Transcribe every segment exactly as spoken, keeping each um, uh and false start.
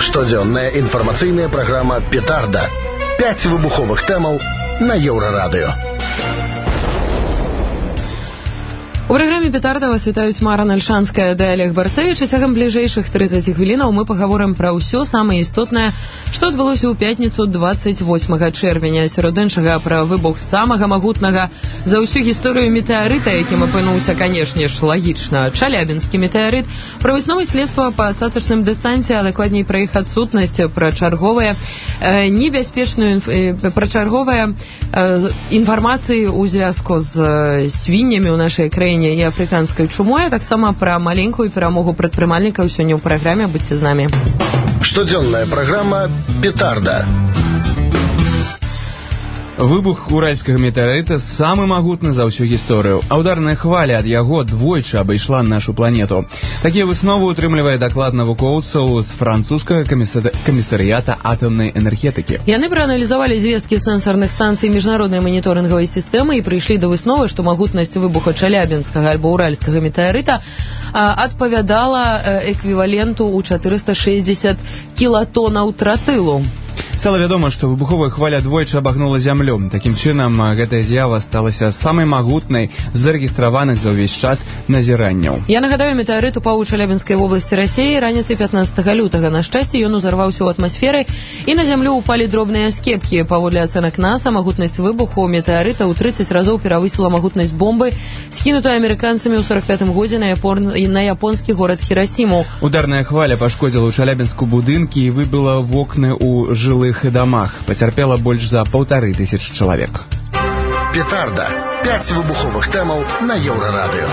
Штодзённая інфармацыйная праграма «Петарда». Пяць выбуховых тэмаў на Еўрарадыё. У праграме «Петарда» вас вітаюць Мара Нальшанская да Олег Барцевич, і цягам бліжэйшых трыццаць хвілінаў мы пагаворым пра ўсё самае істотнае, што адбылося ў пятніцу двадцать восьмага чэрвеня. Сярод іншага пра выбух самага магутнага за ўсю гісторыю метэарыта, якім апынуўся, канешне ж, лагічна, Чалябінскі метэарыт, пра высновы следства па цацачным дэсанце, а дакладней пра іх адсутнасць, пра чарговыя э, небяспечную э, пра чарговыя э, інфармацыі ў звязку з э, свіннямі ў нашай краіне і афрыканскай чумой, а таксама пра маленькую перамогу прадпрымальнікаў сёння ў праграме. Будьце з намі. Штодзённая праграма «Петарда». Выбух уральскага метэарыта самы магутны за ўсю гісторыю, а ударная хваля ад яго двойчы абышла нашу планету. Такія высновы утрымлівае даклад навукоўцаў з французскага камісарыята атамнай энергетыкі. Яны прааналізавалі звесткі сэнсарных станцый міжнароднай маніторынгавай сістэмы і прыйшлі да высновы, што магутнасць выбуха Чалябінскага альбо уральскага метэарыта адпавядала эквіваленту ў чатырыста шэсцьдзесят кілатонаў тротылу. Стала вядома, што выбуховая хваля двойчы абагнула зямлю. Такім чынам, гэтая з'ява сталася самай магутнай з зарэгістраваных за ўвесь час назіранняў. Я нагадаю, метэарыт упаў у Чалябінскай вобласці Расіі раніцай пятнадцатага лютага. На шчасце, ён узарваўся ў атмасферы, і на зямлю ўпалі дробныя аскепкі. Паводле ацэнак НАСА, магутнасць выбуху метэарыта ў трыццаць разоў перавысіла магутнасць бомбы, скінутай амерыканцамі ў сорок пятым годзе на, Япон... на японскі горад Хірасіму. Ударная хваля пашкодзіла ў Чалябінску будынкі і выбіла вокны ў жылых і дамах. Пацярпела больш за паўтары тысячы чалавек. «Петарда». Пяць выбуховых тэмаў на Еўрарадыё.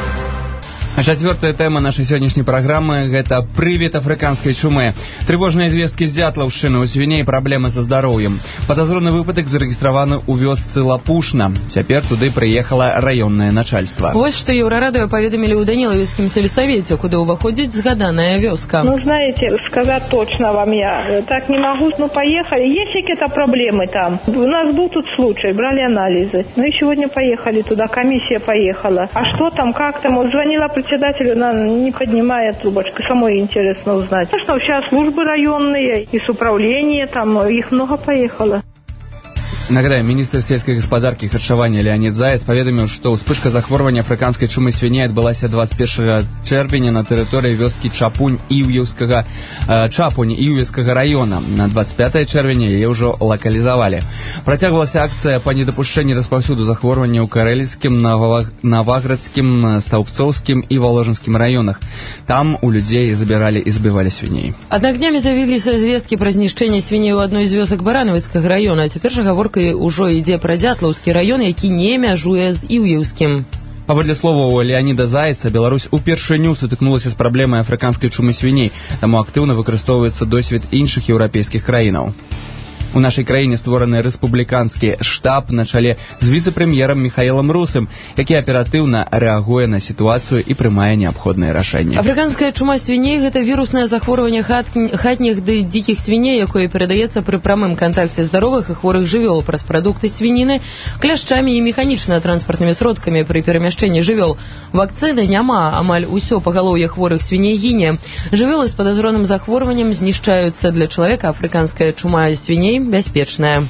А чацвёртая тэма нашай сённяшняй праграмы – гэта прывід афрыканскай чумы. Трывожныя звесткі з Дзятлаўшчыны, у свіней праблемы са здароўем. Падазроны выпадак зарэгістраваны ў вёсцы Лапушна. Цяпер туды прыехала раённае начальства. Вось што Еўрарадыё паведамілі ў Данілавіцкім сельсавеце, куды ўваходзіць згаданая вёска. Ну, знаете, сказать точно вам я так не могу, ну, поехали. Есть какие-то проблемы там? У нас был тут случай, брали анализы. Ну, и сегодня поехали туда, комиссия поехала. А что там, как там? Вот звонила председателю, она не поднимает трубочку. Самой интересно узнать. Конечно, сейчас службы районные, и с управления, там их много поехало. Нагадаем, міністр сельскай гаспадаркі і харчавання Леонід Заяц паведаміў, што ўспышка захворвання афрыканскай чумы свіней адбылася двадцать першага чэрвеня на тэрыторыі вёскі Чапунь Іўеўскага э, Чапунь Іўеўскага раёна. На двадцать пятае чэрвеня яе ўжо лакалізавалі. Працягвалася акцыя па недапушчэнні распаўсюду захворвання ў карэльскім, наваградскім, стаўбцоўскім і валожынскім раёнах. Там у людзей забіралі і збівалі свіней. Аднак днямі з'явіліся звесткі пра знішчэнне свіней у адной з вёсак Баранавіцкага раёна. Цяпер жа гаворка ўжо ідзе пра Дзятлаўскі раён, які не мяжуе з Іўеўскім. Паводле словаў Леоніда Зайца, Беларусь упершыню сутыкнулася з праблемай афрыканскай чумы свіней, таму актыўна выкарыстоўваецца досвед іншых еўрапейскіх краінаў. У нашай краіне створаны рэспубліканскі штаб на чале з віцэ-прэм'ерам Міхаілам Русым, які аператыўна рэагуе на сітуацыю і прымае неабходныя рашэнні. Афрыканская чума свіней – гэта віруснае захворванне хат... хатніх ды дзікіх свіней, якое перадаецца пры прамым кантакце здаровых і хворых жывёл праз прадукты свініны, кляшчамі і механічна-транспартнымі сродкамі пры перамяшчэнні жывёл. Вакцыны няма, амаль усё пагалоўе хворых свіней гіне. Жывёлы з падазроным захворваннем знішчаюцца. Для чалавека афрыканская чума свіней бяспечная.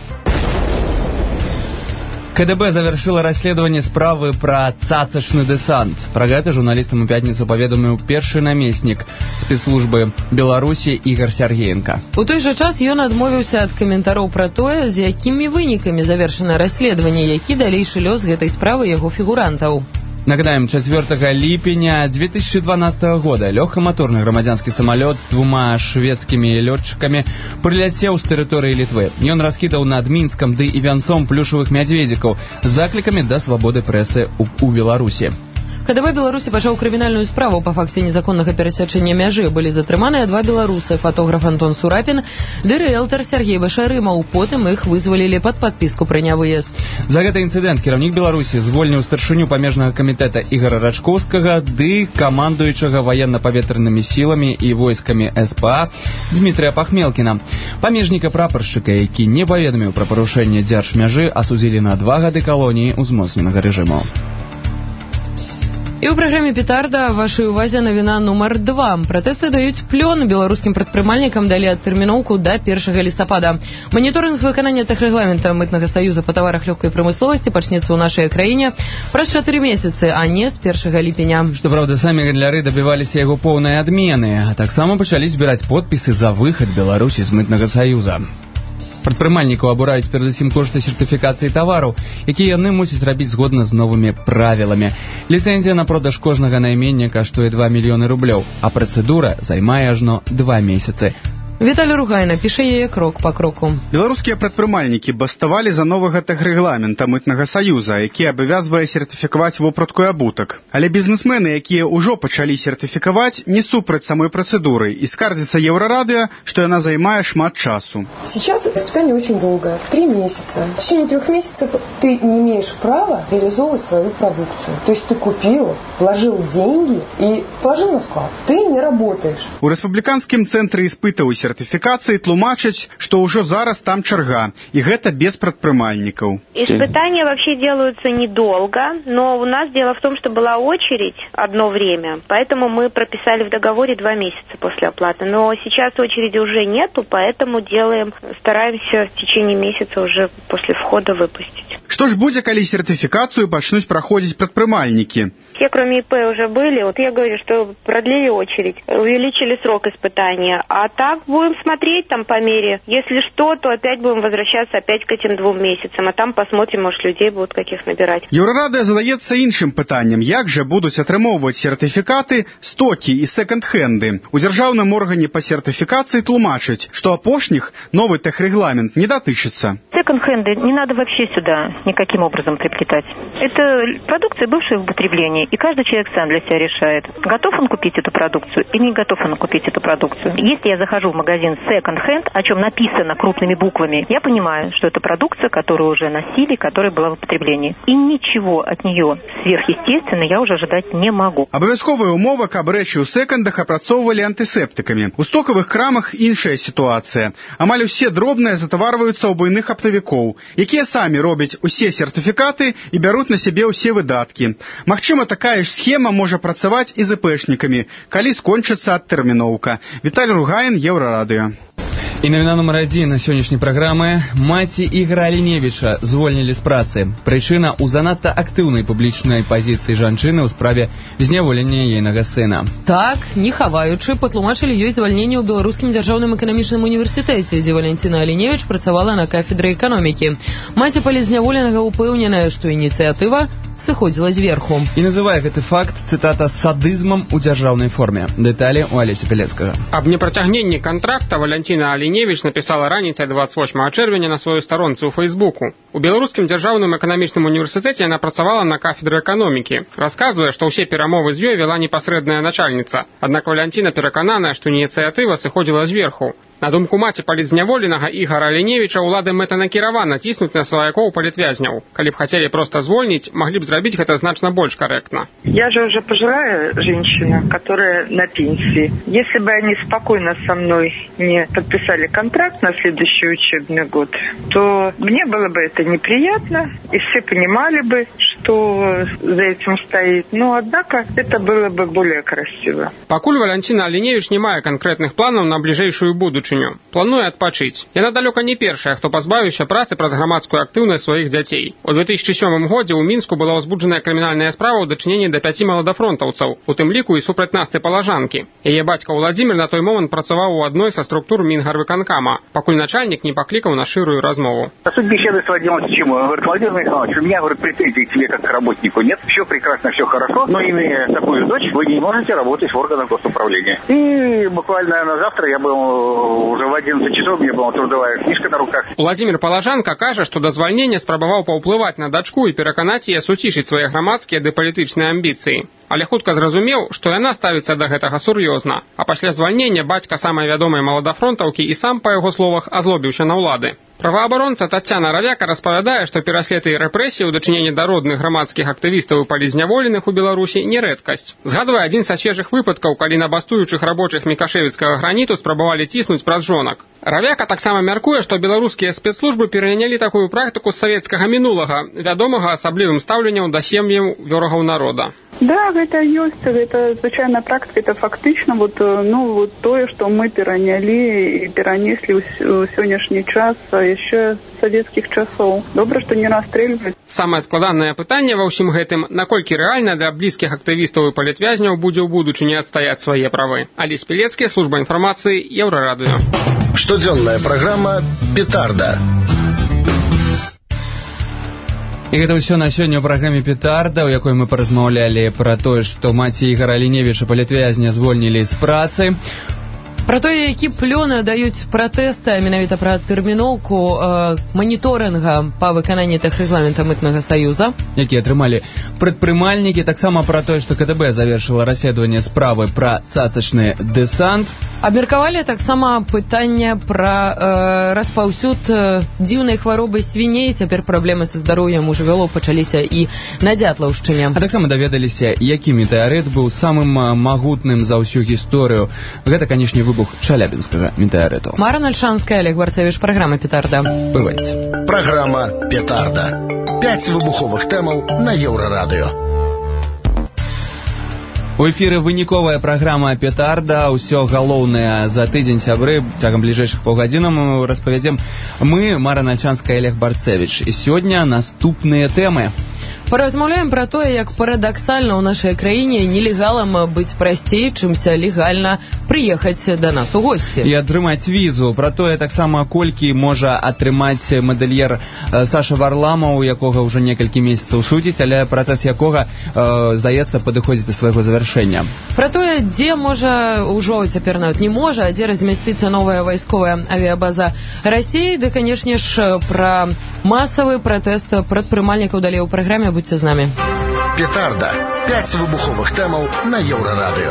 КДБ завершила расследаванне справы пра цацачны дэсант. Пра гэта журналістам у пятніцу паведаміў першы намеснік спецслужбы Беларусі Ігор Сяргеенка. У той жа час ён адмовіўся ад каментароў пра тое, з якімі вынікамі завершана расследаванне, які далейшы лёс гэтай справы яго фігурантаў. Нагадаем, чацвёртага ліпеня две тысячи дванадцатага года лёгкаматорны грамадзянскі самалёт з двума шведскімі лётчыкамі прыляцеў з тэрыторыі Літвы. Ён раскідаў над Мінскам ды і вянцом плюшавых мядзведзікаў з заклікамі да свабоды прэсы ў, у Беларусі. КДБ Беларусі пачаў крымінальную справу па факце незаконнага перасячэння мяжы. Былі затрыманыя два беларусы, фотограф Антон Сурапін ды рыэлтар Сергей Башарымаў. Потым іх вызвалілі пад падпіску пра нявыезд. За гэты інцыдэнт кіраўнік Беларусі звольніў старшыню памежнага камітэта Ігора Рачкоўскага ды камандуючага ваенна-паветранымі сіламі і войскамі СПА Дмітрыя Пахмелкіна. Памежніка прапаршчыка, які не паведаміў пра парушэнне дзяржмяжы, асудзілі на два гады калоніі ўзмоцненага рэжыму. І ў праграме «Петарда» вашай увазе навіна нумар два. Пратэсты даюць плён. Беларускім прадпрымальнікам далі адтэрміноўку да першага лістапада. Маніторынг выканання тэхрэгламента Мытнага саюза па таварах лёгкай прамысловасці пачнецца ў нашай краіне праз чатыры месяцы, а не з першага ліпеня. Што праўда, самі гандляры дабіваліся яго поўнай адмены, а таксама пачалі збіраць подпісы за выхад Беларусі з Мытнага саюза. Прадпрымальнікаў абураюць перадусім кошты сертыфікацыі тавараў, якія яны мусяць рабіць згодна з новымі правіламі. Ліцэнзія на продаж кожнага наймення каштуе два мільёны рублёў, а працэдура займае ажно два месяцы. Віталій Ругайна піша яе крок па кроку. Беларускія прадпрымальнікі баставалі за новага тэхрэгламента Мытнага саюза, які абавязвае сертыфікаваць вопратку і абутак. Але бізнесмены, якія ўжо пачалі сертыфікаваць, не супраць самой працэдуры і скардзяцца Еўрарадыё, што яна займае шмат часу. Сейчас испытание очень долгое. Три месяца. В течение трех месяцев ты не имеешь права реализовывать свою продукцию. То есть ты купил, вложил деньги и положил на склад. Ты не работаешь. У рэспубліканскім цэнтры іспытаў сертыфікацыі тлумачаць, што ўжо зараз там чарга, и гэта без прадпрымальнікаў. Испытания вообще делаются недолго, но у нас дело в том, что была очередь одно время, поэтому мы прописали в договоре два месяца после оплаты. Но сейчас очереди уже нету, поэтому делаем, стараемся в течение месяца уже после входа выпустить. Што ж будзе, калі сертыфікацыю пачнуць праходзіць прадпрымальнікі? Все, кроме ИП, уже были. Вот я говорю, что продлили очередь, увеличили срок испытания. А так будем смотреть там по мере. Если что, то опять будем возвращаться опять к этим двум месяцам. А там посмотрим, может, людей будут каких набирать. Еўрарадыё задаецца іншым пытаннем. Як жа будуць атрымоўваць сертыфікаты стокі і секонд-хенды? У дзяржаўным органе по сертыфікацыі тлумачаць, што апошніх новый тэхрэгламент не датычыцца. Секонд-хенды не надо вообще сюда никаким образом приплетать. Это продукция, бывшая в употреблении. И каждый человек сам для себя решает, готов он купить эту продукцию или не готов он купить эту продукцию. Если я захожу в магазин секонд-хенд, о чем написано крупными буквами, я понимаю, что это продукция, которую уже носили, которая была в употреблении. И ничего от нее сверхъестественного я уже ожидать не могу. Абавязковая умова, каб рэчы ў секондах апрацоўвалі антысептыкамі. У стокавых крамах іншая сітуацыя. Амаль усе дробныя затаварваюцца ў буйных аптавікоў, якія самі робяць усе сертыфікаты і бяруць на сябе ўсе выдаткі. Магчыма, такая ж схема можа працаваць і з іпэшнікамі, калі скончыцца адтэрміноўка. Віталій Ругайн, Еўрарадыё. І навіна нумар адзін на сённяшняй праграмы. Маці Ігара Аліневіча звольнілі з працы. Прычына ў занадта актыўнай публічнай пазіцыі жанчыны ў справе зняволення ейнага сына. Так, не хаваючы, патлумачылі ёй звальненне ў Беларускім дзяржаўным эканамічным універсітэце, дзе Валянціна Аліневіч працавала на кафедры эканомікі. Маці палізняволенага ўпэўненая, што ініцыятыва сыходзіла зверху. І называе гэты факт, цытата, садызмам у дзяржаўнай форме. Дэталі у Алеся Пелецкага. Аб непрацягненні кантракта Валянціна Аліневіч напісала раніцай двадцать восьмага чэрвеня на сваёй старонцы ў Фейсбуку. У Беларускім дзяржаўным эканамічным універсітэце яна працавала на кафедры эканомікі. Расказвае, што ўсе перамовы з ёй вела непасрэдная начальніца. Аднак Валянціна перакананая, што ініцыятыва сыходзіла зверху. На думку маці палітзняволенага Ігара Аліневіча, улады мэтанакіравана ціснуць на сваякоў палітвязняў. Калі б хацелі проста звольніць, маглі б зрабіць гэта значна больш корректно. Я же уже пожилая женщина, которая на пенсии. Если бы они спокойно со мной не подписали контракт на следующий учебный год, то мне было бы это неприятно, и все понимали бы, что за этим стоит. Но, однако, это было бы более красиво. Пакуль Валянціна Аліневіч не мае канкрэтных планаў на бліжэйшую будучыню. Плануе адпачыць. Яна далёка не першая, хто пазбавіўся працы праз грамадскую актыўнасць сваіх дзяцей. У две тысячи сёмым годзе ў Мінску была ўзбуджаная крымінальная справа ў дачыненні да пяці маладафронтаўцаў, у тым ліку і супраць Насты Палажанкі. Яе бацька Владзімір на той момант працаваў у адной са структур Мінгарвыканкама, пакуль начальнік не паклікаў на шырую размову. Суть беседы сводилась к чему? Он говорит: Владимир Михайлович, у меня, говорит, претензий к тебе как к работнику нет, все прекрасно, все хорошо, но имея такую дочь, вы не можете работать в органах госуправления. И буквально на завтра я был уже в одиннадцать часов, мне была трудовая книжка на руках. Владзімір Палажанка кажа, што да звальнення спрабаваў паўплываць на дачку і пераканаць яе суцішыць свае грамадскія ды палітычныя амбіцыі. Але хутка зразумеў, што яна ставіцца да гэтага сур'ёзна. А пасля звальнення бацька самай вядомай маладафронтаўкі і сам, па яго словах, азлобіўся на ўлады. Праваабаронца Таццяна Равяка распавядае, што пераслед і рэпрэсіі ў дачыненні да родных грамадскіх актывістаў і палізняволеных у Беларусі не рэдкасць. Згадвае адзін са свежых выпадкаў, калі на бастуючых рабочых мікашэвіцкага граніту спрабавалі ціснуць праз жонак. Равяка таксама мяркуе, што беларускія спецслужбы перанялі такую практыку з савецкага мінулага, вядомага асаблівым стаўленнем да сем'яў ворагаў народа. Да, гэта ёсць, гэта звычайная практика, это фактычна вот, ну, вот тое, што мы перанялі і перанеслі ў сённяшні час яшчэ з савецкіх часоў. Добра, што не расстрэльваюць. Самае складанае пытанне ва ўсім гэтым, наколькі рэальна для блізкіх актывістаў і палітвязняў будзе ў будучыні адстаяць свае правы. Алесь Пілецкі, служба інфармацыі, Еўрарадыё. Штодзённая праграма «Петарда». І гэта ўсё на сёння ў праграме «Петарда», у якой мы паразмаўлялі пра тое, што маці Ігара Ліневіча, палітвязня, звольнілі з працы. Пра тое, які плёны даюць пратэсты, менавіта пра тэрміноўку э, маніторынга па выкананні тых рэгламента мытнага саюза, які атрымалі прадпрымальнікі, таксама пра тое, што КДБ завершыла расследаванне справы пра цацачны дэсант. Абмеркавалі таксама пытанне пра э, распаўсюд э, дзіўнай хваробы свіней. Цяпер праблемы са здароўем у жывёлаў пачаліся і на Дзятлаўшчыне. А таксама даведаліся, які метэарыт быў самым магутным за ўсю гісторыю. Гэта, канешне, выбух Челябінскага метэарыту. Марана Альшанская, Олег Барцевич, праграма «Петарда». Бывайце. Праграма «Петарда». Пяць выбуховых тэмаў на Еўрарадыё. У эфіры выніковая праграма «Петарда». Усё галоўнае за тыдзень, сябры. Цягам бліжэйшых паўгадзінаў мы распавядзем мы, Марана Альшанская, Олег Барцевич. І сёння наступныя тэмы. Паразмаўляем пра тое, як парадаксальна ў нашай краіне нелегалам быць прасцей, чымся легальна прыехаць да нас у госці. І атрымаць візу. Пра тое таксама, колькі можа атрымаць мадэльер Саша Варламаў, якога ўжо некалькі месяцаў судзіць, але працэс якога, э, здаецца, падыходзіць да свайго завяршэння. Пра тое, дзе можа, ўжо цяпер нават не можа, а дзе размясціцца новая вайсковая авіябаза Расіі, ды, канешне ж, пра масавы пратэст прадпрымальнікаў далей у праграме. Будьце з намі. «Петарда». Пяць выбуховых тэмаў на Еўрарадыё.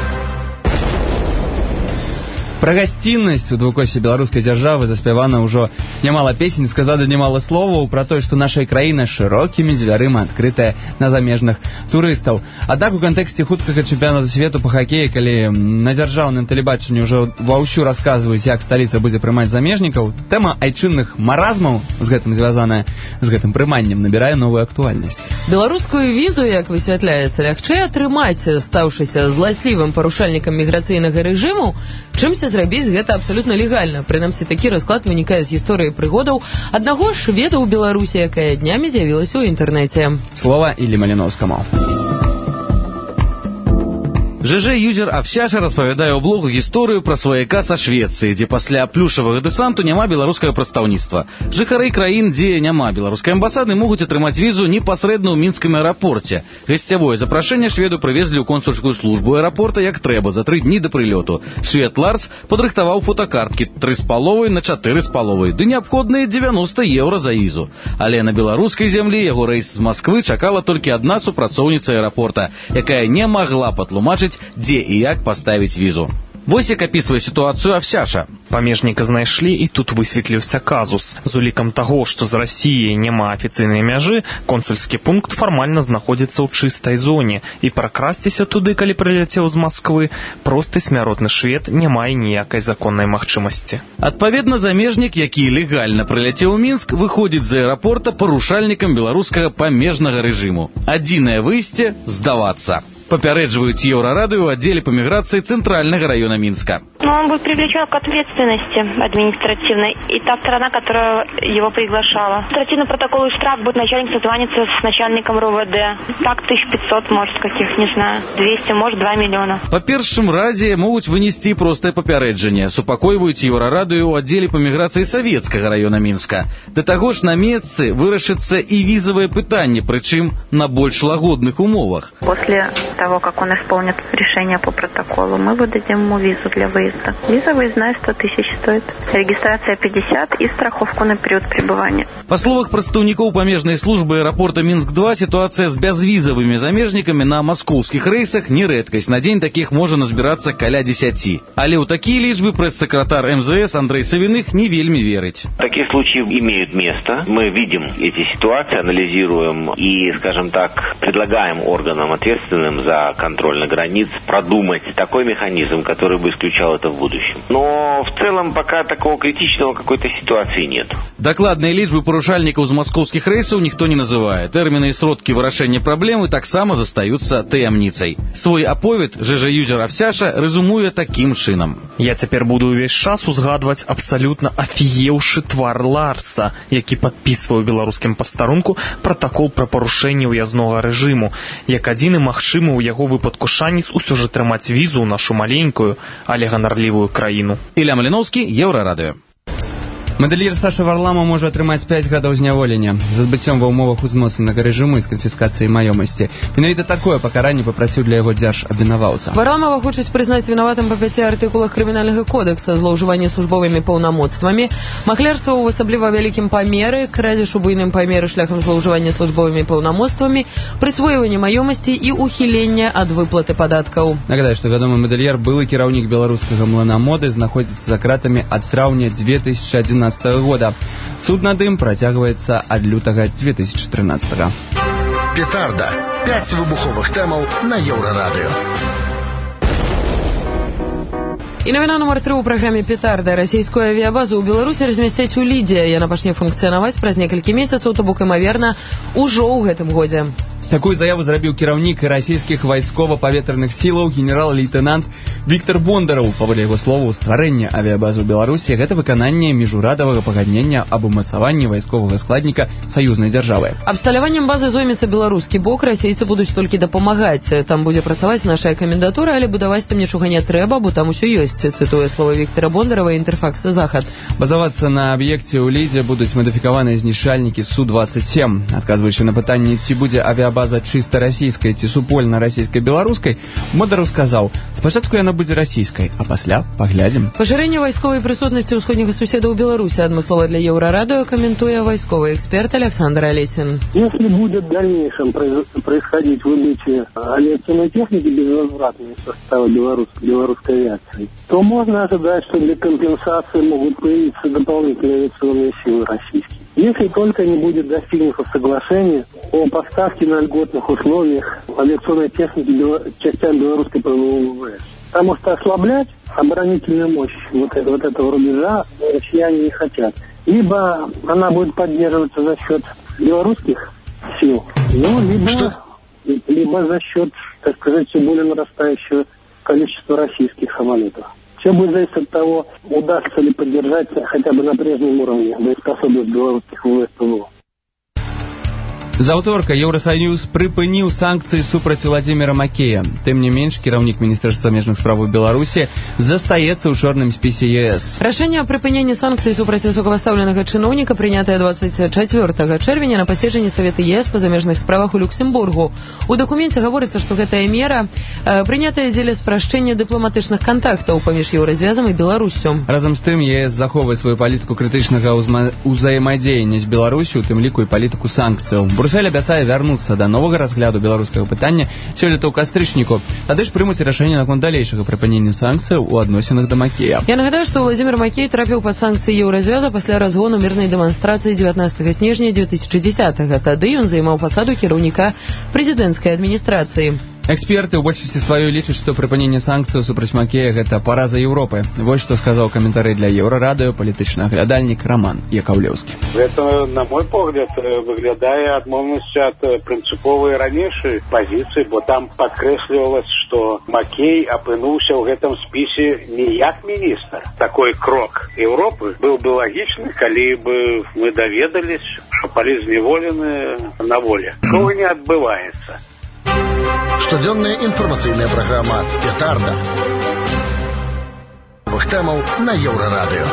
Пра гасціннасць у двукосе беларускай дзяржавы заспявана ўжо нямала песень, сказана нямала словаў пра тое, што наша краіна шырокімі дзвярыма адкрытая на замежных турыстаў. Аднак у кантэксце хуткага чэмпіянату свету па хакеі, калі на дзяржаўным тэлебачанні ўжо ваўсю расказваюць, як сталіца будзе прымаць замежнікаў, тэма айчынных маразмаў з гэтым звязаная з гэтым прыманнем набірае новую актуальнасць. Беларускую візу, як высвятляецца, лягчэй атрымаць, стаўшыся зласлівым парушальнікам міграцыйнага рэжыму, чымся зрабіць гэта абсалютна легальна. Прынамсі, такі расклад вынікае з гісторыі прыгодаў аднаго шведа ў Беларусі, якая днямі з'явілася ў інтэрнэце. Слова Іллі Маліноўскаму. ЖЖ-юзер Авсяша распавядае ў блогу гісторыю пра сваяка са Швецыі, дзе пасля плюшавага дэсанту няма беларускага прадстаўніцтва. Жыхары краін, дзе няма беларускай амбасады, могуць атрымаць візу непасрэдна ў мінскім аэрапорце. Гасцявое запрашэнне шведу прывезлі ў консульскую службу аэрапорта як трэба за тры дні да прылёту. Швед Ларс падрыхтаваў фотокарткі тры з паловай на чатыры з паловай, ды неабходныя дзевяноста еўра за візу. Але на беларускай зямлі яго рэйс з Масквы чакала толькі адна супрацоўніца аэрапорта, якая не магла патлумачыць, дзе і як паставіць візу. Вось як апісвае сітуацыю Авсяша. Памежніка знайшлі, і тут высветліўся казус. З улікам таго, што з Расіяй няма афіцыйнай мяжы, консульскі пункт фармальна знаходзіцца ў чыстай зоне, і пракрасціся туды, калі прыляцеў з Масквы, просты смяротны швед не мае ніякай законнай магчымасці. Адпаведна, замежнік, які легальна прыляцеў у Мінск, выходзіць з аэрапорта парушальнікам беларускага памежнага рэжыму. Адзінае выйсце – здавацца. Папярэджваюць Еўрарадыё ў аддзеле па міграцыі Центральнага района Минска. Но он будет привлечен к ответственности административной. И та сторона, которая его приглашала. Административный протокол и штраф будет начальник созваниваться с начальником РОВД. Так, тысяча пятьсот, может, каких, не знаю, двести, может, два миллиона. Па першым разе могуць вынесці простае папярэджанне. Супакойваюць Еўрарадыё ў аддзеле па міграцыі Савецкага района Минска. Да таго ж на месцы вырашыцца і візавае пытанне, прычым на больш лагодных умовах. После того, как он исполнит решение по протоколу, мы выдадим ему визу для выезда. Виза выездная сто тысяч стоит. Регистрация пятьдесят и страховку на период пребывания. По словах прадстаўнікоў памежнай службы аэрапорта Минск два, ситуация с безвизовыми замежниками на московских рейсах не редкость. На день таких можно назбираться каля десяти. Але ў такие лічбы пресс-секретарь эм зэ эс Андрей Савиных не вельми верить. Такие случаи имеют место. Мы видим эти ситуации, анализируем и, скажем так, предлагаем органам ответственным за контроль на границе, продумать такой механизм, который бы исключал это в будущем. Но в целом пока такого критичного какой-то ситуации нет. Докладные лічбы парушальников з московских рейсов никто не называет. Термины и сродки вырашэння праблемы таксама застаются таямніцай. Свой аповед ЖЖ-юзер Авсяша резумуе таким чынам. Я цяпер буду ўвесь час узгадваць абсалютна афігеўшы твар Ларса, які падпісваў беларускім пастарунку пратакол пра парушэнне ўязнога рэжыму, як адзіны магчымы ў яго выпадку шанец усё ж атрымаць візу ў нашу маленькую, але ганарлівую краіну. Ілля Маліноўскі, Еўрарадыё. Мадэльер Саша Варламаў можа атрымаць пяць гадоў зняволення з адбыццём ва ўмовах узмоцненага рэжыму і з канфіскацыяй маёмасці. Менавіта такое пакаранне папрасіў для яго дзяржабвінаваўца. Варламава хочуць прызнаць вінаватым па пяці артыкулах крымінальнага кодекса: злоўжыванне службовымі паўнамоцтвамі, махлярства ў асабліва вялікім памеры, крадзеж у буйным памеры шляхам злоўжывання службовымі паўнамоцтвамі, прысвойванне маёмасці і ухіленне ад выплаты падаткаў. Нагадаю, што вядомы мадэльер, былы кіраўнік беларускага млына моды, знаходзіцца за кратамі ад траўня дзве тысячы адзінаццатага года. Суд над ім працягваецца ад лютага дзве тысячы трынаццатага. Петарда. Пяць выбуховых тэмаў на Еўрарадыё. І навіна нумар тры ў праграме «Петарда». Расійскую авіябазу ў Беларусі размясцяць у Лідзе. Яна пачне функцыянаваць праз некалькі месяцаў, то бок, імаверна, ужо ў гэтым годзе. Такую заяву зрабіў кіраўнік расійскіх вайскова-паветраных сілаў генерал-лейтенант Віктор Бондараў. Паводле яго словаў, стварэнне авіябазы ў Беларусі — гэта выкананне міжурадавага пагаднення аб умацаванні вайсковага складніка саюзнай дзяржавы. Абсталяваннем базы зоймецца беларускі бок, расейцы будуць толькі дапамагаць. Там будзе працаваць нашая камендатура, але будаваць там нічога не трэба, бо там усё ёсць, цытуе слова Віктора Бондарава Інтэрфакс Захад. Базавацца на аб'екце ў Лідзе будуць мадыфікаваныя знішчальнікі Су двадцять семь. Адказваючы на пытанне, ці будзе авіабаза чыста расійскай ці супольна расійскай-беларускай, Бондараў сказаў: спачатку яна будзе расійскай, а пасля паглядзім. Пашырэнне вайсковай прысутнасці ўсходняга суседа ў Беларусі адмыслова для Еўрарадыё каментуе вайсковы эксперт Александр Олесин. Если будет в дальнейшем происходить выбытие авиационной техники безвозвратной из состава белорусской, белорусской авиации, то можно ожидать, что для компенсации могут появиться дополнительные авиационные силы российские. Если только не будет достигнуто соглашение о поставке на льготных условиях авиационной техники частям белорусской ПВО-ВВС. Потому что ослаблять оборонительную мощь вот, это, вот этого рубежа россияне не хотят. Либо она будет поддерживаться за счет белорусских сил, ну, либо, либо за счет, так сказать, все более нарастающего количества российских самолетов. Все будет зависеть от того, удастся ли поддержать хотя бы на прежнем уровне боеспособность белорусских ВВС ПВО. З аўторка Еўрасаюз прыпыніў санкцыі супраць Владзіміра Макея. Тым не менш, кіраўнік Міністэрства замежных справаў Беларусі застаецца ў чорным спісе ЕС. Рашэнне аб прыпыненні санкцый супраць высокапастаўленага чыноўніка прынятае двадцать чацвёртага чэрвеня на паседжанні Савета ЕС па замежных справах у Люксембургу. У дакуменце гаворыцца, што гэтая мера э, прынятая дзеля спрашчэння дыпламатычных кантактаў паміж Еўразвязам і Беларуссю. Разам з тым, ЕС захоўвае сваю палітыку крытычнага ўзаемадзеяння з Беларусю, у тым ліку і палітыку санкцыяў. Брюссель абяцае вярнуцца да новага разгляду беларускага пытання сёлета ў кастрычніку. Тады ж прымуць рашэнне наконт далейшага прыпынення санкцыяў у адносінах да Макея. Я нагадаю, што Владзімір Макей трапіў пад санкцыі Еўразвяза пасля разгону мірнай дэманстрацыі дзевятнастага снежня две тысячи десятого. Тады ён займаў пасаду кіраўніка прэзідэнцкай адміністрацыі. Эксперты ў большасці сваёй лічаць, што прыпыненне санкцыяў супраць Макея — гэта параза Еўропы. Вось што сказаў каментары для Еўрарадыё палітычны аглядальнік Роман Якаўлеўскі. Это, на мой погляд, выглядае адмоўнасцю ад прынцыповай ранейшай пазіцыі, бо там падкрэслівалася, што Макей апынуўся ў гэтым спісе не як міністр. Такой крок Еўропы быў бы лагічны, калі бы мы даведались, што былі зневолены на воле. Такого не адбываецца. Штодзённая інфармацыйная праграма «Петарда». Тэмаў на Еўрарадыё.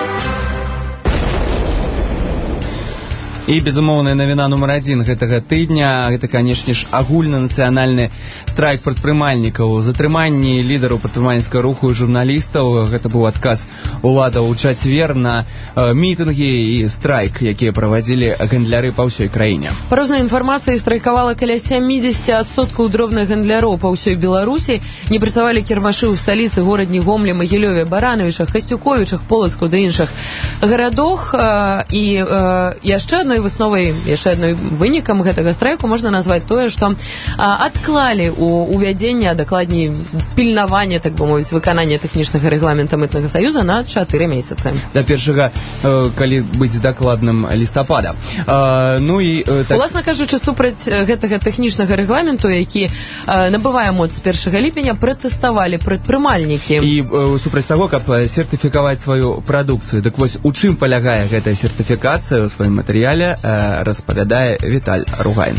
І безумоўная навіна нумар адзін гэтага тыдня — гэта, канешне ж, агульнанацыянальны страйк прадпрымальнікаў. Затрыманні лідараў прадпрымальніцкага руху і журналістаў — гэта быў адказ уладаў у чацвер на э, мітынгі і страйк, якія правадзілі гандляры па ўсёй краіне. Па рознай інфармацыі страйкавала каля сямдзесят адсоткаў дробных гандляроў па ўсёй Беларусі. Не працавалі кірмашы ў сталіцы, горадні Гомлі, Магілёве, Баранавічах, Касцюковічах, Полацку ды іншых гарадах. Э, і э, яшчэ адна ну і высновай яшчэ адной вынікам гэтага страйку можна назваць тое, што адклалі ў увядзення, а дакладней пільнавання, так бы мовіць, выканання тэхнічнага рэгламента мытнага саюза на чатыры месяцы. Да першага, калі быць дакладным, лістапада. Ну і так... Уласна кажучы, супраць гэтага тэхнічнага рэгламенту, які набывае моц з першага ліпеня, пратэставалі прадпрымальнікі. І супраць таго, каб сертыфікаваць сваю прадукцыю. Дык вось у чым палягае гэтая сертыфікацыя ў сваім матэрыяле, распавядае Віталь Ругайн.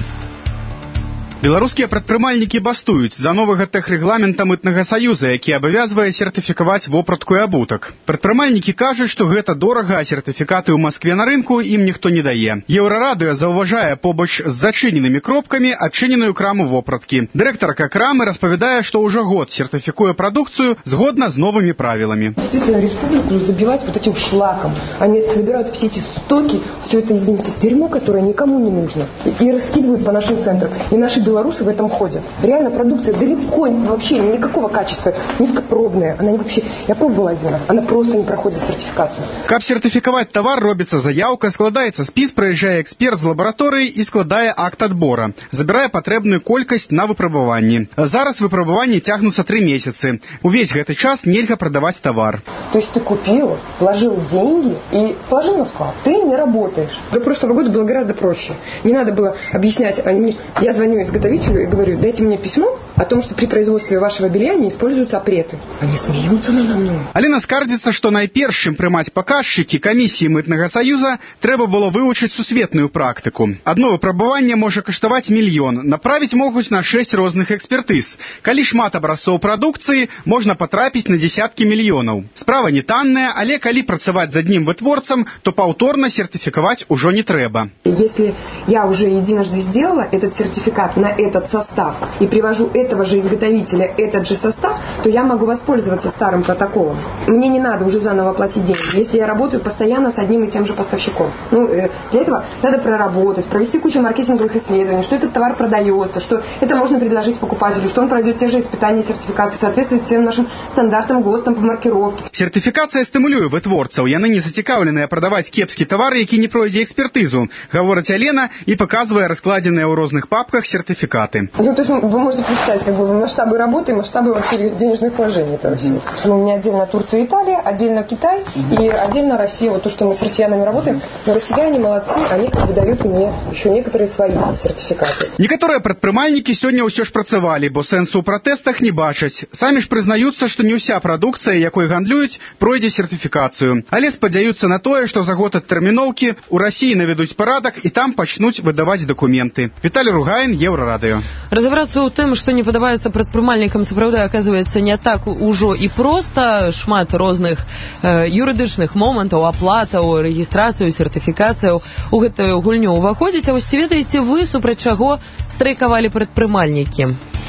Беларускія прадпрымальнікі бастуюць за новага тэхрэгламента мытнага саюза, які абавязвае сертыфікаваць вопратку і абутак. Прадпрымальнікі кажуць, што гэта дорага, а сертыфікаты ў Маскве на рынку ім ніхто не дае. Еўрарадыё заўважае побач з зачыненымі кропкамі адчыненую краму вопраткі. Дырэктарка крамы распавядае, што ўжо год сертыфікуе прадукцыю згодна з новымі правіламі. Действительно, республику забивать вот этим шлаком. Они собирают все эти стоки, все это, извините, дерьмо, которое никому не нужно, и раскидывают по нашим центрам. И наши белорусы в этом ходят. Реально продукция далеко вообще никакого качества, низкопробная. Она вообще, я пробовала один раз, она просто не проходит сертификацию. Каб сертыфікаваць тавар, робіцца заяўка, складаецца спіс, прыязджае эксперт з лабараторыі і складае акт адбора. Забірае патрэбную колькасць на выпрабаванні. Зараз выпрабаванні цягнуцца тры месяцы. Увесь гэты час нельга прадаваць тавар. То есть ты купил, вложил деньги и положил на склад. Ты не работаешь. До прошлого года было гораздо проще. Не надо было объяснять. Я звоню изготовителю и говорю, дайте мне письмо о том, что при производстве вашего белья не используются опреты. Они смеются надо мной. Алена скардзіцца, што найперш, чым прымаць паказчыкі камісіі мытнага саюза, трэба было вывучыць сусветную практыку. Адно выпрабаванне можа каштаваць мільён. Направіць могуць на шэсць розных экспертыз. Калі шмат абразцоў прадукцыі, можна патрапіць на дзесяткі мільёнаў. Справа не танная, але калі працаваць з аднім вытворцам, то паўторна сертыфікаваць ужо не трэба. Если я уже единожды сделала этот сертификат на этот состав и привожу этого же изготовителя этот же состав, то я могу воспользоваться старым протоколом. Мне не надо уже заново платить деньги, если я работаю постоянно с одним и тем же поставщиком. Ну, для этого надо проработать, провести кучу маркетинговых исследований, что этот товар продается, что это можно предложить покупателю, что он пройдет те же испытания сертификации, соответствует всем нашим стандартам ГОСТам по маркировке. Сертыфікацыя стымулюе вытворцаў. Яны не зацікаўленыя прадаваць кепскі тавар, які не пройдзе экспертызу, гаворыць Алена і паказвае раскладзеныя ў розных папках сертификаты. Ну, то есть вы можете представить, как бы масштабы работы и масштабы вообще денежных вложений. То есть, у меня отдельно Турция и Италия, отдельно Китай и отдельно Россия. Вот то, что мы с россиянами работаем. Но россияне молодцы, они как бы дают мне еще некоторые свои сертификаты. Некоторые прадпрымальнікі сёння ўсё ж працавалі, бо сэнсу ў пратэстах не бачаць. Самі ж прызнаюцца, што не ўся прадукцыя, якой гандлююць, пройдзе сертыфікацыю. Але спадзяюцца на тое, што за год ад тэрміноўкі ў Расіі наведуць парадак і там пачнуць выдаваць дакументы. Віталь Ругайн, Еўрарадыё. Разобрацца ў тым, што не падабаецца прадпрымальнікам, сапраўды аказваецца не так ужо і проста. Шмат розных э, юрыдычных момантаў, аплатаў, рэгістрацыю, сертыфікацыяў у гэтую гульню ўваходзіць. А вось ці ведаеце вы, супраць чаго страйкавалі прадпрымальнікі?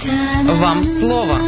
Вам слова.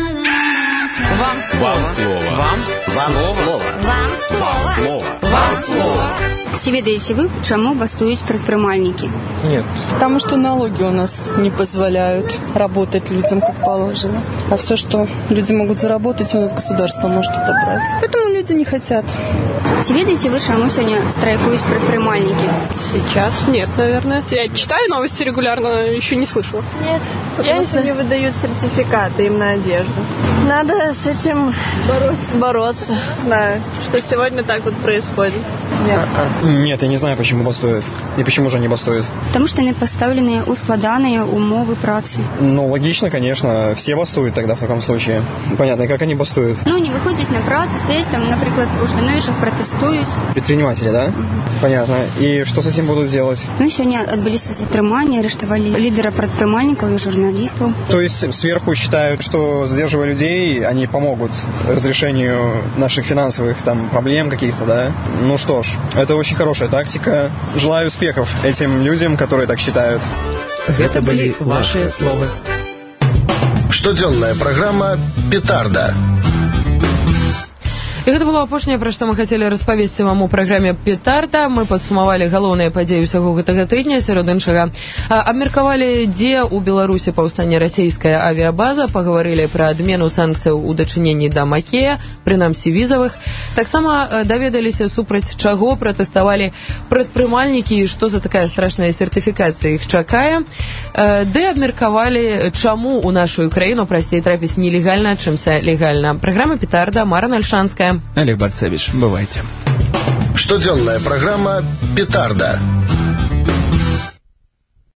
Вам слова. Вам слова. Вам слова. Вам слова. Вам слова. Ці ведаеце вы, чаму бастуюць прадпрымальнікі? Нет. Потому что налоги у нас не позволяют работать людям как положено. А все, что люди могут заработать, у нас государство может отобрать. Поэтому люди не хотят. Ці ведаеце вы, чаму сёння страйкуюць прадпрымальнікі? Сейчас нет, наверное. Я читаю новости регулярно, еще не слышала. Нет, потому что не выдают сертификаты им на одежду. Надо с этим бороться. бороться. Да, что сегодня так вот происходит. Нет. Нет, я не знаю, почему бастуют. И почему же не бастуют. Потому что они поставлены у складанные умовы працы. Ну, логично, конечно. Все бастуют тогда в таком случае. Понятно, и как они бастуют? Ну, не выходят на працу, стоять там, например, у штанойших протестуют. Предприниматели, да? Угу. Понятно. И что с этим будут делать? Ну, сегодня отбылись затрымания, арестовали лидера предпринимателей и журналистов. То есть сверху считают, что задерживая людей, они помогут разрешению наших финансовых там проблем каких-то, да? Ну что ж, это очень хорошая тактика. Желаю успехов этим людям, которые так считают. Это были ваши слова. Штодзённая программа «Петарда». І гэта было апошняе, пра што мы хацелі распавесці вам у праграме «Петарда». Мы падсумавалі галоўныя падзеі ўсяго гэтага тыдня, сярод іншага. Абмеркавалі, дзе ў Беларусі паўстане расійская авіябаза, пагаварылі пра адмену санкцыяў у дачыненні да Макея, прынамсі візавых. Таксама даведаліся, супраць чаго пратэставалі прадпрымальнікі і што за такая страшная сертыфікацыя іх чакае. Ды абмеркавалі, чаму ў нашу краіну прасцей трапіць нелегальна, чымся легальна. Праграма «Петарда», Марана Альшанская. Олег Барцевич, бывайте. Штодзённая праграма «Петарда».